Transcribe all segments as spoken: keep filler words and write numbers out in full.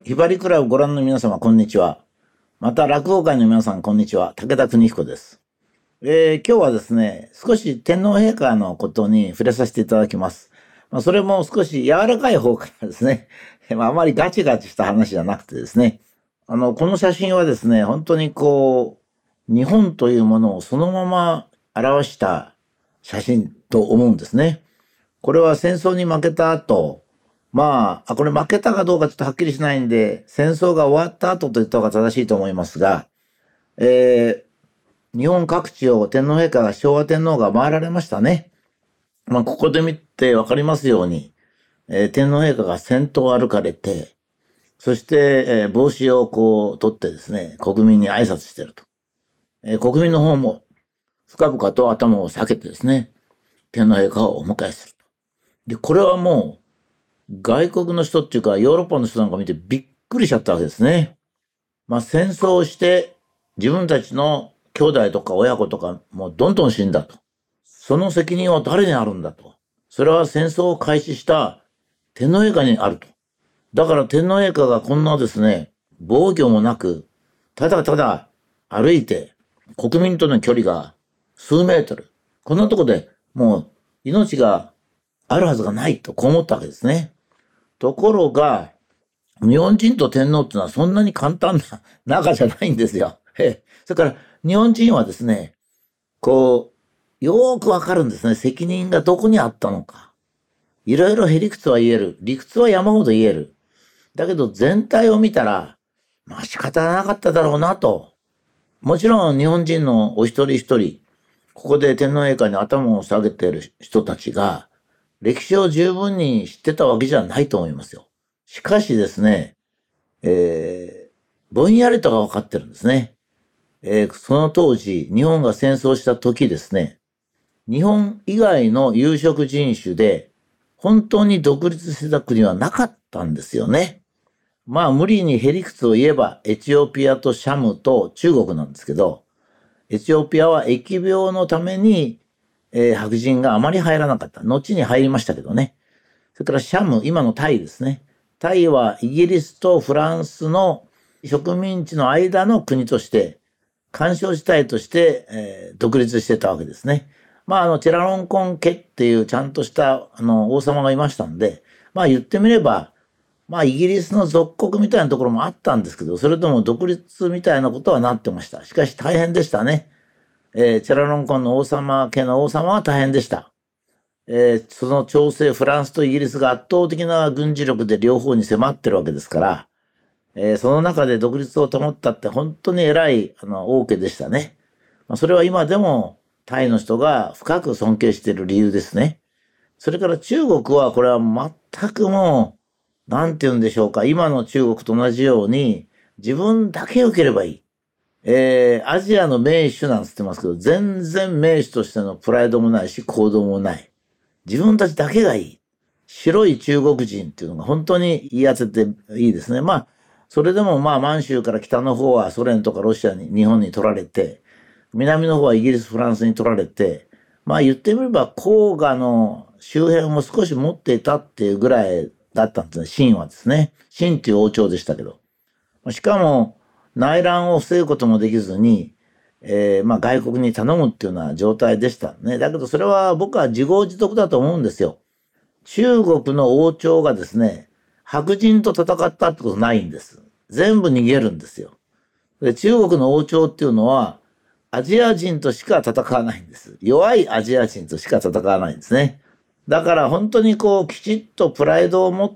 ひばりクラブご覧の皆様、こんにちは。また、落語界の皆さん、こんにちは。武田邦彦です。えー今日はですね、少し天皇陛下のことに触れさせていただきます。まあ、それも少し柔らかい方からですね、まあ、あまりガチガチした話じゃなくてですね、あの、この写真はですね、本当にこう、日本というものをそのまま表した写真と思うんですね。これは戦争に負けた後、まあ、あこれ負けたかどうかちょっとはっきりしないんで、戦争が終わった後と言った方が正しいと思いますが、えー日本各地を天皇陛下が、昭和天皇が回られましたね。まあ、ここで見てわかりますように、えー天皇陛下が先頭を歩かれて、そして、えー帽子をこう取ってですね、国民に挨拶してると。えー国民の方も深々と頭を下げてですね、天皇陛下をお迎えすると。で、これはもう、外国の人っていうか、ヨーロッパの人なんか見てびっくりしちゃったわけですね。まあ、戦争をして、自分たちの兄弟とか親子とかもうどんどん死んだと。その責任は誰にあるんだと。それは戦争を開始した天皇陛下にあると。だから天皇陛下がこんなですね、防御もなく、ただただ歩いて国民との距離が数メートル。こんなとこでもう命があるはずがないとこう思ったわけですね。ところが、日本人と天皇っていうのはそんなに簡単な仲じゃないんですよ。ええそれから日本人はですね、こう、よーくわかるんですね。責任がどこにあったのか。いろいろへりくつは言える。理屈は山ほど言える。だけど全体を見たら、まあ仕方なかっただろうなと。もちろん日本人のお一人一人、ここで天皇陛下に頭を下げている人たちが、歴史を十分に知ってたわけじゃないと思いますよ。しかしですね、えーぼんやりとが分かってるんですね。えーその当時、日本が戦争した時ですね、日本以外の有色人種で、本当に独立してた国はなかったんですよね。まあ無理にへりくつを言えば、エチオピアとシャムと中国なんですけど、エチオピアは疫病のために、えー白人があまり入らなかった。後に入りましたけどね。それからシャム、今のタイですね。タイはイギリスとフランスの植民地の間の国として、干渉地帯として、えー独立してたわけですね。まあ、あの、チェラロンコン家っていうちゃんとしたあの王様がいましたんで、まあ言ってみれば、まあイギリスの属国みたいなところもあったんですけど、それとも独立みたいなことはなってました。しかし大変でしたね。えーチェラロンコンの王様家の王様は大変でした。えーその調整、フランスとイギリスが圧倒的な軍事力で両方に迫ってるわけですから、えーその中で独立を保ったって本当に偉いあの王家でしたね。まあ、それは今でもタイの人が深く尊敬している理由ですね。それから中国はこれは全くもう、なんて言うんでしょうか、今の中国と同じように自分だけ良ければいい。えーアジアの名手なんつってますけど、全然名手としてのプライドもないし行動もない。自分たちだけがいい。白い中国人っていうのが本当に言い当てていいですね。まあ、それでもまあ満州から北の方はソ連とかロシアに、日本に取られて、南の方はイギリス、フランスに取られて、まあ言ってみれば黄河の周辺も少し持っていたっていうぐらいだったんですね。清はですね。清っていう王朝でしたけど。しかも内乱を防ぐこともできずに、えーまあ外国に頼むっていうような状態でしたね。だけどそれは僕は自業自得だと思うんですよ。中国の王朝がですね、白人と戦ったってことないんです。全部逃げるんですよ。で、中国の王朝っていうのは、アジア人としか戦わないんです。弱いアジア人としか戦わないんですね。だから本当にこう、きちっとプライドを持って、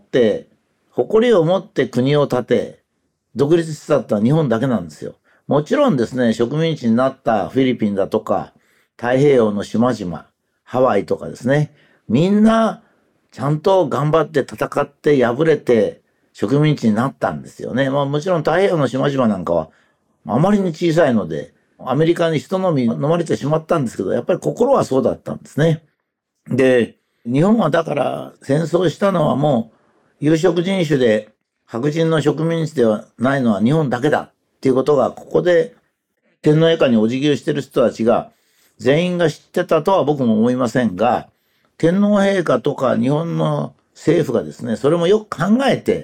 誇りを持って国を建て、独立してたってのは日本だけなんですよ。もちろんですね、植民地になったフィリピンだとか、太平洋の島々、ハワイとかですね、みんなちゃんと頑張って戦って敗れて植民地になったんですよね。まあもちろん太平洋の島々なんかはあまりに小さいので、アメリカに人飲み飲まれてしまったんですけど、やっぱり心はそうだったんですね。で、日本はだから戦争したのはもう有色人種で白人の植民地ではないのは日本だけだっていうことが、ここで天皇陛下にお辞儀をしている人たちが全員が知ってたとは僕も思いませんが、天皇陛下とか日本の政府がですね、それもよく考えて、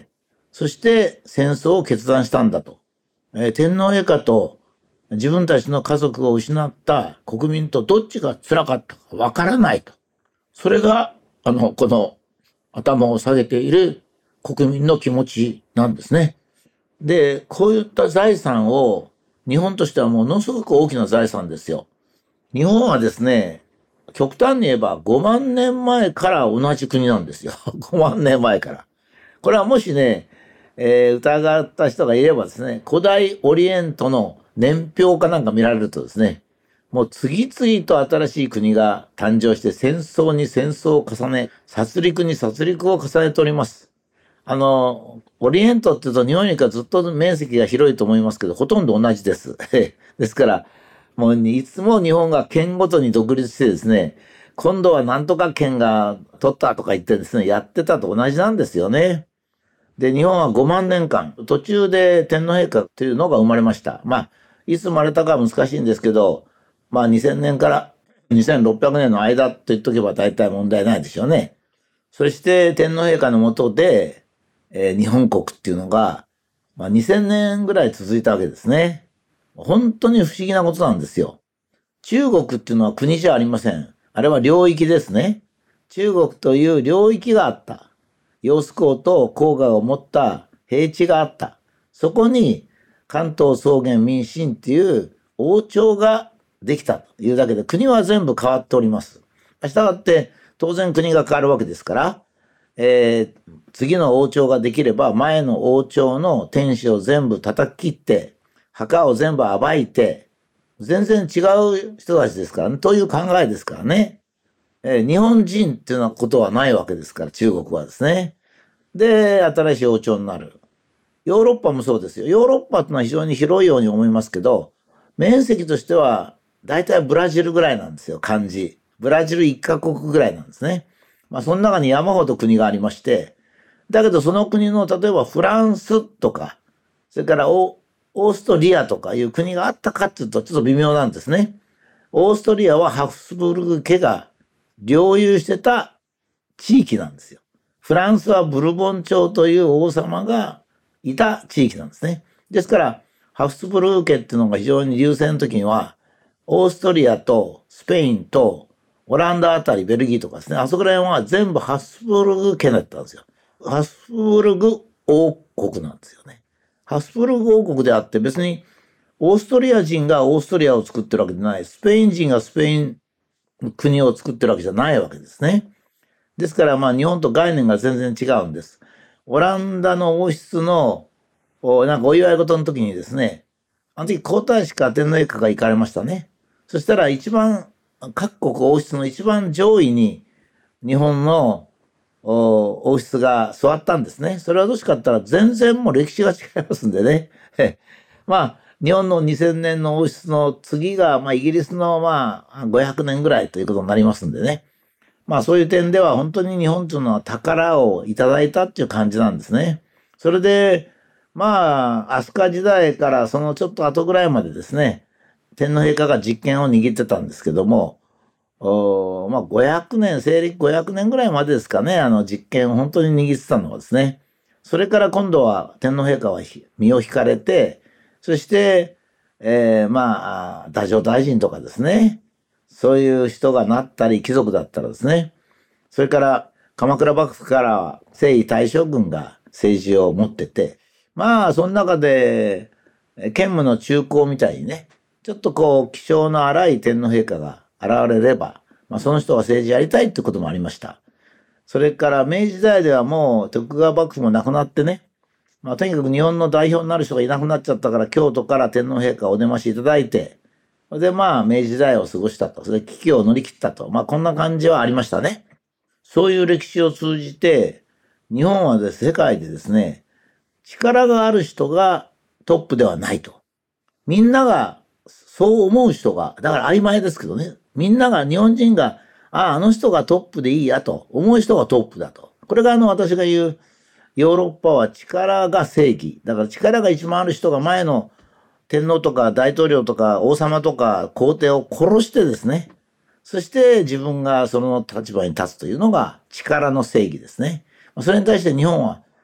そして戦争を決断したんだと。えー天皇陛下と自分たちの家族を失った国民とどっちが辛かったかわからないと。それが、あの、この頭を下げている国民の気持ちなんですね。で、こういった財産を日本としてはものすごく大きな財産ですよ。日本はですね、極端に言えばごまんねんまえから同じ国なんですよ。ごまんねんまえから。これはもしね、えー疑った人がいればですね、古代オリエントの年表かなんか見られるとですね、もう次々と新しい国が誕生して戦争に戦争を重ね、殺戮に殺戮を重ねております。あの、オリエントって言うと日本よりかずっと面積が広いと思いますけど、ほとんど同じです。ですから、もういつも日本が県ごとに独立してですね、今度はなんとか県が取ったとか言ってですね、やってたと同じなんですよね。で、日本はごまんねんかん、途中で天皇陛下というのが生まれました。まあ、いつ生まれたかは難しいんですけど、まあにせんねんからにせんろっぴゃくねんの間と言っとけば大体問題ないでしょうね。そして天皇陛下の下で、えー日本国っていうのが、まあ、にせんねんぐらい続いたわけですね。本当に不思議なことなんですよ。中国っていうのは国じゃありません。あれは領域ですね。中国という領域があった。揚子江と黄河を持った平地があった。そこに関東草原民進っていう王朝ができたというだけで国は全部変わっております。したがって当然国が変わるわけですから、えー次の王朝ができれば前の王朝の天守を全部叩き切って墓を全部暴いて全然違う人たちですからね、という考えですからね。えー日本人っていうようなことはないわけですから、中国はですね。で、新しい王朝になる。ヨーロッパもそうですよ。ヨーロッパってのは非常に広いように思いますけど、面積としては、大体ブラジルぐらいなんですよ、漢字。ブラジル一カ国ぐらいなんですね。まあ、その中に山ほど国がありまして、だけどその国の、例えばフランスとか、それからオオーストリアとかいう国があったかっていうとちょっと微妙なんですね。オーストリアはハプスブルグ家が領有してた地域なんですよ。フランスはブルボン朝という王様がいた地域なんですね。ですから、ハプスブルグ家っていうのが非常に優勢の時には、オーストリアとスペインとオランダあたり、ベルギーとかですね、あそこら辺は全部ハプスブルグ家だったんですよ。ハプスブルグ王国なんですよね。ハプスブルグ王国であって別にオーストリア人がオーストリアを作ってるわけじゃない。スペイン人がスペイン国を作ってるわけじゃないわけですね。ですからまあ日本と概念が全然違うんです。オランダの王室のおなんかお祝い事の時にですね、あの時皇太子か天皇陛下が行かれましたね。そしたら一番、各国王室の一番上位に日本のお王室が座ったんですね。それはどうしかって言ったら全然もう歴史が違いますんでね。まあ、日本のにせんねんの王室の次が、まあ、イギリスのまあ、ごひゃくねんぐらいということになりますんでね。まあ、そういう点では本当に日本というのは宝をいただいたっていう感じなんですね。それで、まあ、飛鳥時代からそのちょっと後ぐらいまでですね、天皇陛下が実権を握ってたんですけども、おまあ、ごひゃくねん、西暦ごひゃくねんぐらいまでですかね、あの実権を本当に握ってたのはですね。それから今度は天皇陛下は身を引かれて、そして、えー、まあ、太政大臣とかですね、そういう人がなったり、貴族だったらですね、それから鎌倉幕府からは征夷大将軍が政治を持ってて、まあ、その中で、兼務の中興みたいにね、ちょっとこう、気性の荒い天皇陛下が現れれば、まあ、その人が政治やりたいってこともありました。それから明治時代ではもう徳川幕府もなくなってね、まあ、とにかく日本の代表になる人がいなくなっちゃったから京都から天皇陛下をお出ましいただいて、それでまあ明治時代を過ごしたと。それで危機を乗り切ったと。まあこんな感じはありましたね。そういう歴史を通じて、日本はです、世界でですね、力がある人がトップではないと。みんながそう思う人が、だから曖昧ですけどね、みんなが、日本人が、ああ、あの人がトップでいいやと思う人がトップだと。これがあの私が言う、ヨーロッパは力が正義。だから力が一番ある人が前の天皇とか大統領とか王様とか皇帝を殺してですね。そして自分がその立場に立つというのが力の正義ですね。それに対して日本は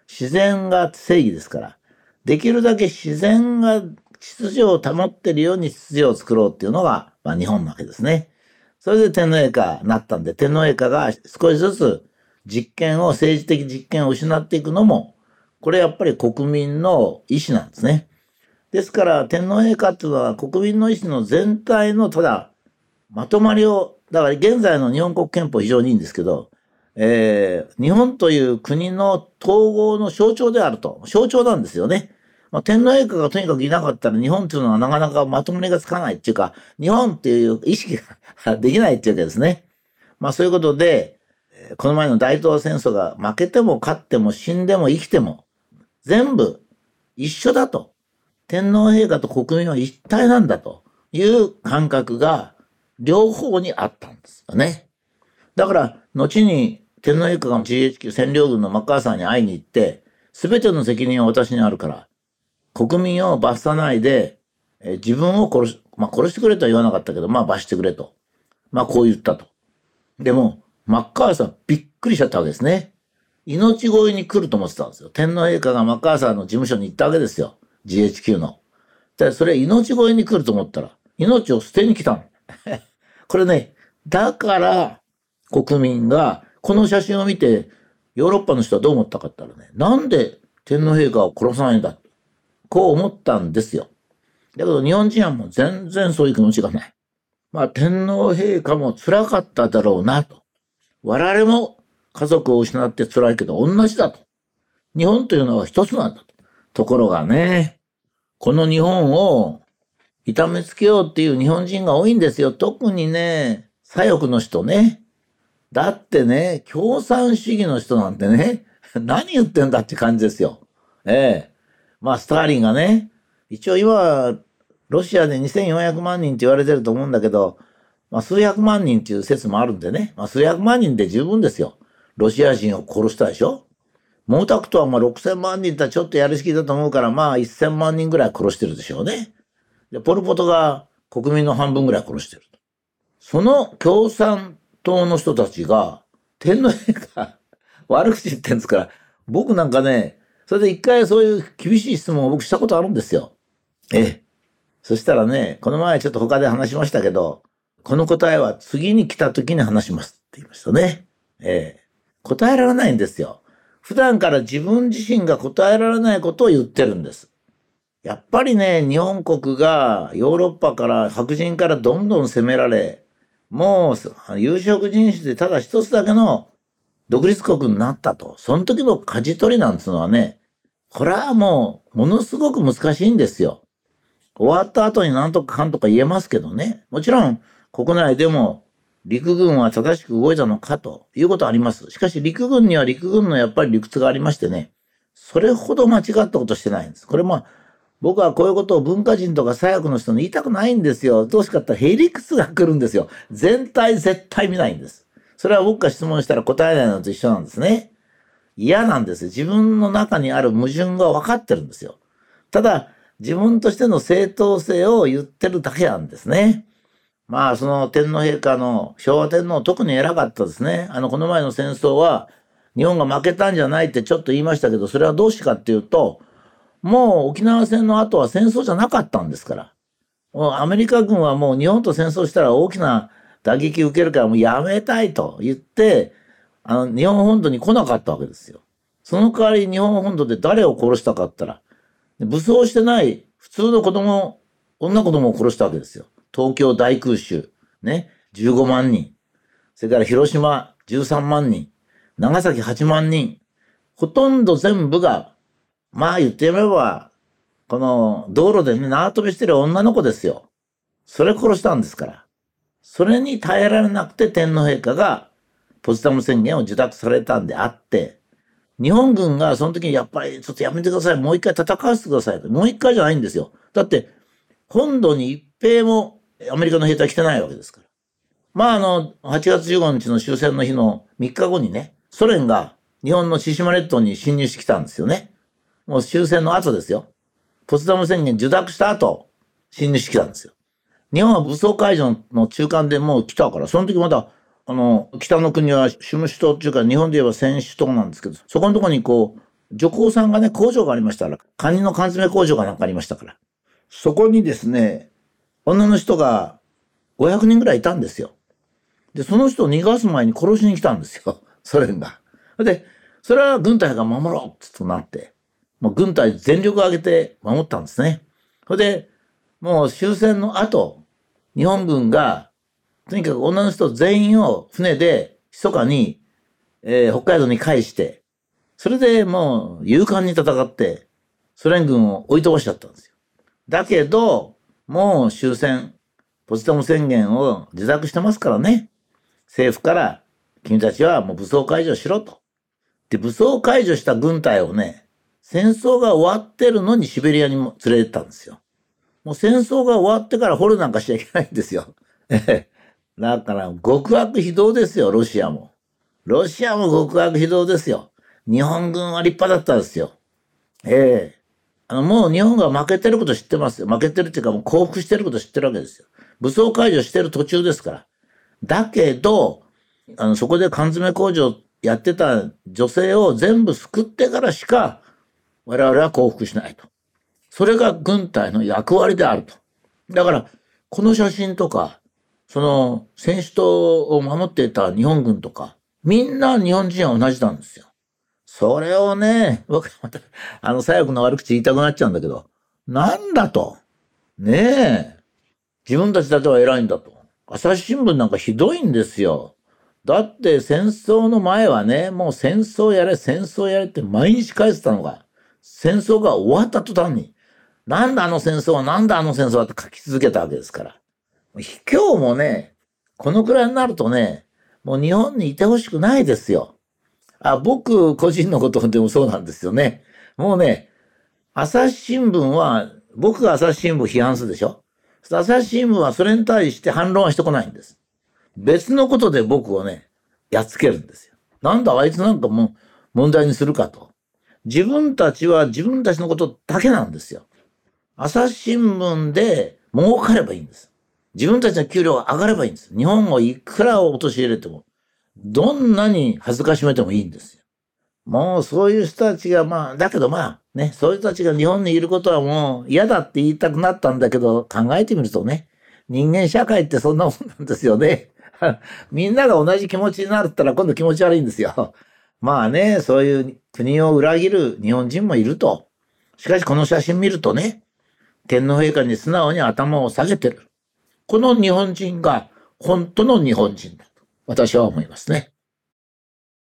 自然が正義ですから、できるだけ自然が秩序を保っているように秩序を作ろうっていうのが、まあ、日本なわけですね。それで天皇陛下になったんで、天皇陛下が少しずつ実権を、政治的実権を失っていくのも、これやっぱり国民の意思なんですね。ですから天皇陛下っていうのは国民の意思の全体のただまとまりを、だから現在の日本国憲法非常にいいんですけど、えー、日本という国の統合の象徴であると。象徴なんですよね。まあ、天皇陛下がとにかくいなかったら日本っていうのはなかなかまとまりがつかないっていうか、日本っていう意識ができないっていうわけですね。まあそういうことで、この前の大東亜戦争が負けても勝っても死んでも生きても全部一緒だと。天皇陛下と国民は一体なんだという感覚が両方にあったんですよね。だから後に天皇陛下が ジーエイチキュー 占領軍のマッカーサーに会いに行って、すべての責任は私にあるから、国民を罰さないで、え自分を殺し、まあ殺してくれとは言わなかったけど、まあ罰してくれと。まあこう言ったと。でも、マッカーサーびっくりしちゃったわけですね。命乞いに来ると思ってたんですよ。天皇陛下がマッカーサーの事務所に行ったわけですよ。ジーエイチキュー の。でそれ命乞いに来ると思ったら、命を捨てに来たの。これね、だから国民がこの写真を見て、ヨーロッパの人はどう思ったかって言ったらね、なんで天皇陛下を殺さないんだ。こう思ったんですよ。だけど日本人はもう全然そういう気持ちがない。まあ天皇陛下も辛かっただろうなと。我々も家族を失って辛いけど同じだと。日本というのは一つなんだと。ところがね、この日本を痛めつけようっていう日本人が多いんですよ。特にね、左翼の人ね。だってね、共産主義の人なんてね、何言ってんだって感じですよ。ええ。まあ、スターリンがね、一応今、ロシアでにせんよんひゃくまんにんって言われてると思うんだけど、まあ、数百万人っていう説もあるんでね、まあ、数百万人で十分ですよ。ロシア人を殺したでしょ。毛沢東はまあろくせんまんにんってちょっとやりすぎだと思うから、まあせんまんにんぐらい殺してるでしょうね。で、ポルポトが国民の半分ぐらい殺してると。その共産党の人たちが、天皇陛下悪口言ってんですから、僕なんかね、それで一回そういう厳しい質問を僕したことあるんですよ。ええ。そしたらね、この前ちょっと他で話しましたけど、この答えは次に来た時に話しますって言いましたね。ええ。答えられないんですよ。普段から自分自身が答えられないことを言ってるんです。やっぱりね、日本国がヨーロッパから白人からどんどん攻められ、もう有色人種でただ一つだけの独立国になったと。その時の舵取りなんていうのはね、これはもうものすごく難しいんですよ。終わった後に何とかかんとか言えますけどね。もちろん国内でも陸軍は正しく動いたのかということはあります。しかし陸軍には陸軍のやっぱり理屈がありましてね、それほど間違ったことしてないんです。これまあ、僕はこういうことを文化人とか左翼の人に言いたくないんですよ。どうしかったらへりくつが来るんですよ。全体絶対見ないんです。それは僕が質問したら答えないのと一緒なんですね。嫌なんです。自分の中にある矛盾が分かってるんですよ。ただ、自分としての正当性を言ってるだけなんですね。まあ、その天皇陛下の昭和天皇特に偉かったですね。あの、この前の戦争は日本が負けたんじゃないってちょっと言いましたけど、それはどうしてかっていうと、もう沖縄戦の後は戦争じゃなかったんですから。もうアメリカ軍はもう日本と戦争したら大きな打撃受けるからもうやめたいと言って、あの、日本本土に来なかったわけですよ。その代わり日本本土で誰を殺したかったら、武装してない普通の子供、女子供を殺したわけですよ。東京大空襲、ね、じゅうごまんにん。それから広島じゅうさんまんにん。長崎はちまんにん。ほとんど全部が、まあ言ってみれば、この道路でね、縄跳びしてる女の子ですよ。それ殺したんですから。それに耐えられなくて天皇陛下がポツダム宣言を受諾されたんであって、日本軍がその時にやっぱりちょっとやめてください。もう一回戦わせてください。もう一回じゃないんですよ。だって本土に一兵もアメリカの兵隊来てないわけですから。まああの、はちがつじゅうごにちの終戦の日のみっかごにね、ソ連が日本の千島列島に侵入してきたんですよね。もう終戦の後ですよ。ポツダム宣言受諾した後、侵入してきたんですよ。日本は武装解除の中間でもう来たから、その時まだ、あの、北の国はシュムシュ島っていうか、日本で言えば戦死島なんですけど、そこのところにこう、 女工さんがね、工場がありましたら、カニの缶詰工場がなんかありましたから。そこにですね、女の人がごひゃくにんぐらいいたんですよ。で、その人を逃がす前に殺しに来たんですよ。ソ連が。で、それは軍隊が守ろうってとなって、もう軍隊全力を挙げて守ったんですね。それで、もう終戦の後、日本軍が、とにかく女の人全員を船で密かに、えー、北海道に返して、それでもう勇敢に戦って、ソ連軍を追い飛ばしちゃったんですよ。だけど、もう終戦、ポツダム宣言を自作してますからね。政府から、君たちはもう武装解除しろと。で、武装解除した軍隊をね、戦争が終わってるのにシベリアにも連れてったんですよ。もう戦争が終わってから捕虜なんかしちゃいけないんですよ。だから、極悪非道ですよ、ロシアも。ロシアも極悪非道ですよ。日本軍は立派だったんですよ。ええあの、もう日本が負けてること知ってますよ。負けてるっていうかもう降伏してること知ってるわけですよ。武装解除してる途中ですから。だけど、あの、そこで缶詰工場やってた女性を全部救ってからしか、我々は降伏しないと。それが軍隊の役割であると。だから、この写真とか、その、戦死島を守っていた日本軍とか、みんな日本人は同じなんですよ。それをね、僕また、あの、左翼の悪口言いたくなっちゃうんだけど、なんだと。ねえ。自分たちだけは偉いんだと。朝日新聞なんかひどいんですよ。だって戦争の前はね、もう戦争やれ、戦争やれって毎日返してたのが、戦争が終わった途端に、なんだあの戦争は、なんだあの戦争はって書き続けたわけですから。今日もね、このくらいになるとね、もう日本にいてほしくないですよ。あ、僕個人のことでもそうなんですよね。もうね、朝日新聞は、僕が朝日新聞を批判するでしょ。朝日新聞はそれに対して反論はしてこないんです。別のことで僕をね、やっつけるんですよ。なんだあいつなんかもう問題にするかと。自分たちは自分たちのことだけなんですよ。朝日新聞で儲かればいいんです。自分たちの給料が上がればいいんです。日本をいくら陥れても、どんなに恥ずかしめてもいいんですよ。もうそういう人たちがまあ、だけどまあね、そういう人たちが日本にいることはもう嫌だって言いたくなったんだけど、考えてみるとね、人間社会ってそんなもんなんですよね。みんなが同じ気持ちになるったら今度気持ち悪いんですよ。まあね、そういう国を裏切る日本人もいると。しかしこの写真見るとね、天皇陛下に素直に頭を下げてる。この日本人が本当の日本人だと私は思いますね。